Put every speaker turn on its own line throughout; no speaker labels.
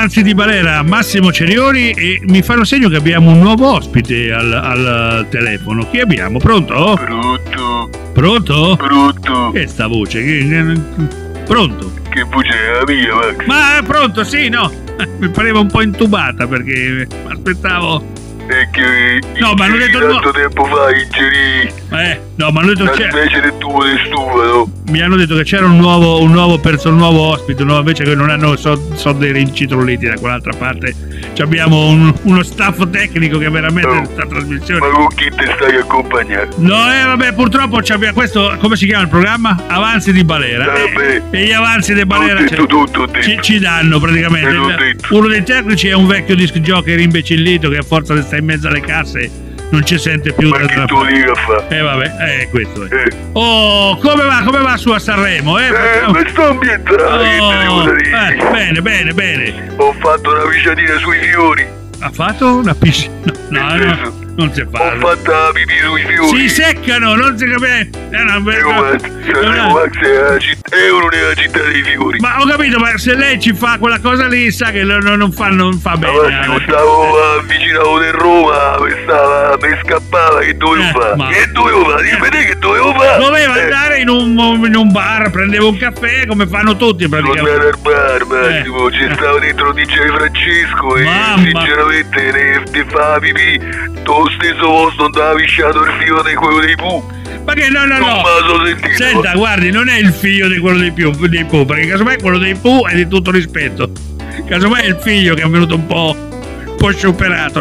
Avanzi di Balera, Massimo Cerioni, e mi fanno segno che abbiamo un nuovo ospite al telefono. Chi abbiamo? Pronto?
Pronto?
Pronto? Che sta voce? Pronto?
Che voce è la mia, Max?
Ma pronto, sì, no. Mi pareva un po' intubata perché aspettavo.
È che
no, ma hanno detto
tanto tempo fa ingerì
no, ma hanno detto
una specie di tubo di stufa, no?
Mi hanno detto che c'era un nuovo ospite, invece che non hanno so dei rincitrolliti da quell'altra parte. Abbiamo uno staff tecnico che veramente sta trasmissione.
Ma con chi te stai accompagnando?
No, vabbè, purtroppo c'abbiamo questo, come si chiama il programma? Avanzi di Balera. E gli avanzi di Balera ci danno praticamente. Uno dei tecnici è un vecchio disc jockey imbecillito che a forza di stare in mezzo alle casse non ci sente più.
Ma che tu lì a fa?
Vabbè, questo è. Oh, come va su a Sanremo?
Mi sto ambientando, che te devo dire?
Bene.
Ho fatto una pisciatina sui fiori.
Ha fatto una piscina? No, non si fa.
Ho fatto la pipì sui fiori.
Si seccano, non si capisce.
Sanremo, Max, è una città dei fiori.
Ma ho capito, ma se lei ci fa quella cosa lì, sa che non fa bene.
Ma stavo avvicinato del Roma, mi scappava, che dovevo fare? Che dovevo fare? Dimmi te che dovevo fare?
Doveva andare in un bar, prendevo un caffè come fanno tutti praticamente.
Non andare al bar, Massimo, ci stavo dentro DJ Francesco e sinceramente ne fa pipì, lo stesso posto non t'ha pisciato il filo di quello dei Pooh.
Ma che no.
Non me lo so sentito.
Senta, guardi, non è il figlio di quello dei Pooh, perché casomai quello dei Pooh è di tutto rispetto. Casomai è il figlio che è venuto un po' scioperato.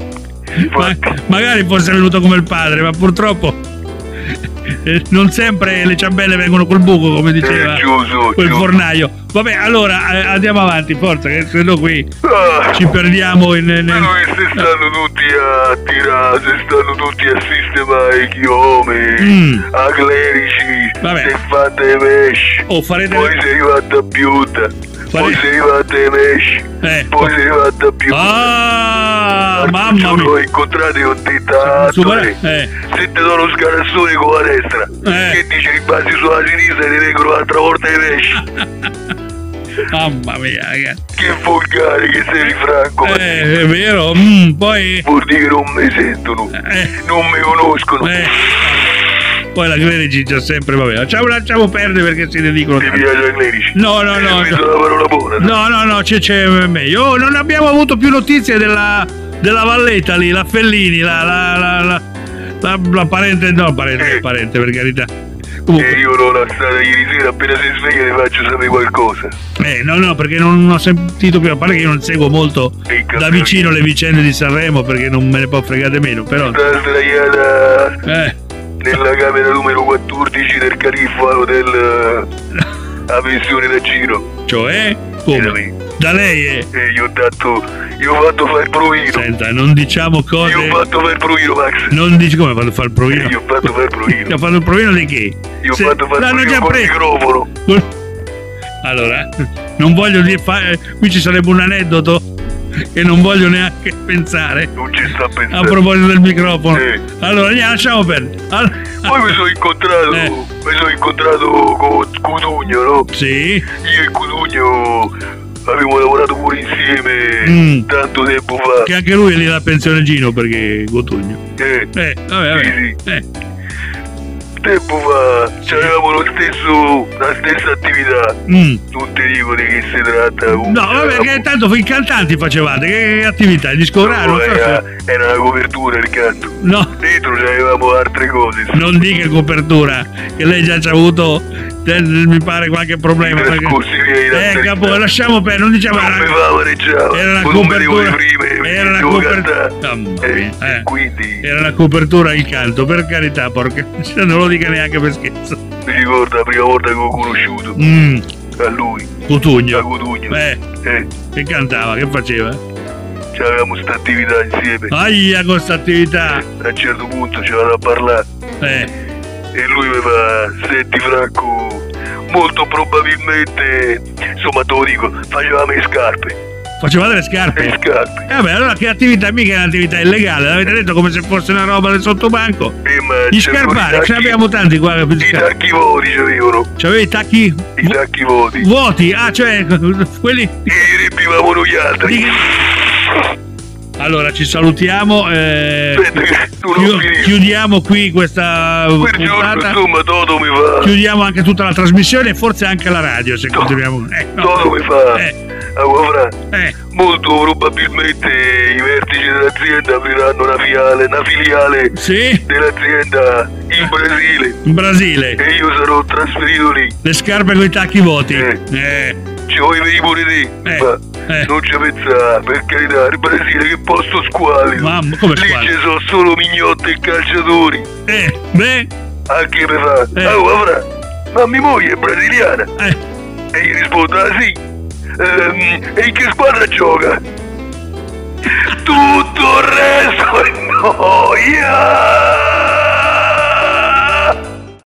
Magari fosse venuto come il padre, ma purtroppo non sempre le ciambelle vengono col buco, come diceva quel fornaio. Vabbè, allora andiamo avanti, forza, che se no qui ci perdiamo
se stanno tutti a tirare, se stanno tutti a sistemare i chiome, a clerici, se fate mesh, poi sei arrivato a Piuta, poi sei arrivato ai mesh, poi sei arrivato a Piuta.
Mamma mia,
l'ho incontrato e ho detto se ti do lo scarazzone con la destra, che dici ribassi sulla sinistra e ti vengono l'altra volta ai mesh.
Mamma mia, ragazzi.
Che volgare che sei, Franco.
È vero, poi
vuol dire che non mi sentono, non mi conoscono.
Poi la Clerici c'è sempre, vabbè, lasciamo perdere perché si dedicono.
Ti piace la Clerici?
No.
La parola buona.
No, c'è meglio. Oh, non abbiamo avuto più notizie della Valletta lì, la Fellini, la parente, no, parente per carità.
Io l'ho lasciata ieri sera, appena si sveglia ne faccio sapere qualcosa.
No, perché non ho sentito più, a parte che io non seguo molto da vicino le vicende di Sanremo perché non me ne può fregare meno, però.
Sta sdraiata nella camera numero 14 del Califfo Hotel a pensione da giro.
Cioè? Come? Da lei
io ho fatto fare il provino.
Senta, non diciamo cose.
Io ho fatto fare il provino, Max.
Non dici come ha fatto fare il provino?
Io ho fatto fare il provino.
Ti ha fatto il provino di che?
Io ho fatto fare il provino col microfono.
Allora, non voglio dire qui ci sarebbe un aneddoto che non voglio neanche pensare.
Non ci sta pensando.
A proposito del microfono. Allora, lasciamo perdere.
Poi mi sono incontrato con Cutugno, no?
Sì.
Io e Cutugno abbiamo lavorato pure insieme tanto tempo fa.
Che anche lui è lì alla pensione Gino perché Cutugno.
Vabbè. Sì. Tempo fa avevamo la stessa attività. Non ti dico di che si tratta.
No, vabbè, che tanto i cantanti facevate, che attività? Discograno?
Era una copertura il canto.
No.
Dentro c'avevamo altre cose.
Non dica copertura, che lei già ci ha avuto, mi pare, qualche problema. Capo, lasciamo per, non diciamo.
Non mi fa maneggiare.
Era una copertura. Era una copertura.
Quindi.
Era una copertura il canto, per carità, porca. Non lo dica neanche per scherzo.
Mi ricordo la prima volta che ho conosciuto. A lui.
Cutugno.
A Cutugno.
Che cantava, che faceva?
Avevamo sta attività insieme.
Aia, con sta attività.
A un certo punto ci vado a parlare. E lui mi fa: senti Franco, molto probabilmente, insomma te lo dico, facevamo le scarpe.
Facevate le scarpe?
Le scarpe.
Vabbè, allora che attività? Mica è un'attività illegale, l'avete detto come se fosse una roba del sottobanco. Gli scarpari, ce ne abbiamo tanti qua.
I tacchi voti c'avevano.
C'avevi i tacchi?
I tacchi voti.
Vuoti? Ah, cioè, quelli...
E ripivavano gli altri.
Allora, ci salutiamo.
Aspetta, che tu non
chiudiamo qui questa puntata.
Insomma, Toto mi fa.
Chiudiamo anche tutta la trasmissione e forse anche la radio, se continuiamo.
Toto mi fa. Molto probabilmente i vertici dell'azienda apriranno una filiale dell'azienda in Brasile.
In Brasile.
E io sarò trasferito lì.
Le scarpe con i tacchi voti.
Ci vuoi venire pure te? Non ci pensare, per carità, il Brasile che posto squalido.
Mamma, come
lì ci sono solo mignotte e calciatori. Anche per fare. Ma mia moglie è brasiliana. E gli rispondo, sì. E in che squadra gioca? Tutto il resto è noia.